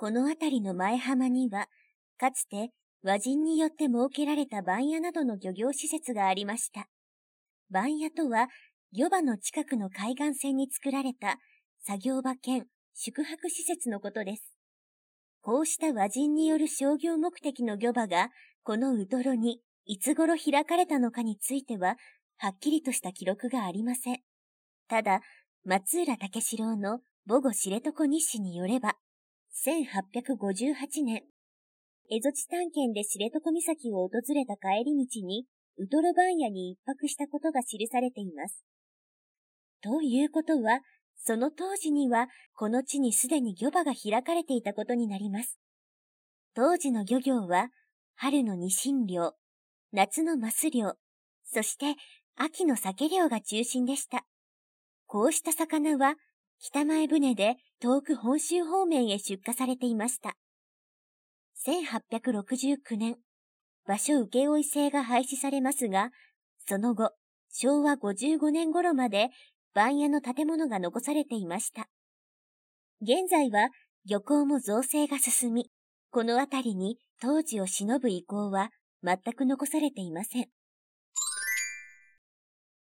この辺りの前浜には、かつて和人によって設けられた番屋などの漁業施設がありました。番屋とは、漁場の近くの海岸線に作られた作業場兼宿泊施設のことです。こうした和人による商業目的の漁場が、このウトロにいつ頃開かれたのかについては、はっきりとした記録がありません。ただ、松浦武四郎の母語知床日誌によれば、1858年、蝦夷地探検で知床岬を訪れた帰り道に、ウトロ番屋に一泊したことが記されています。ということは、その当時には、この地にすでに漁場が開かれていたことになります。当時の漁業は、春のニシン漁、夏のマス漁、そして秋の鮭漁が中心でした。こうした魚は、北前船で遠く本州方面へ出荷されていました。1869年、場所請負制が廃止されますが、その後、昭和55年頃まで番屋の建物が残されていました。現在は漁港も造成が進み、この辺りに当時を偲ぶ遺構は全く残されていません。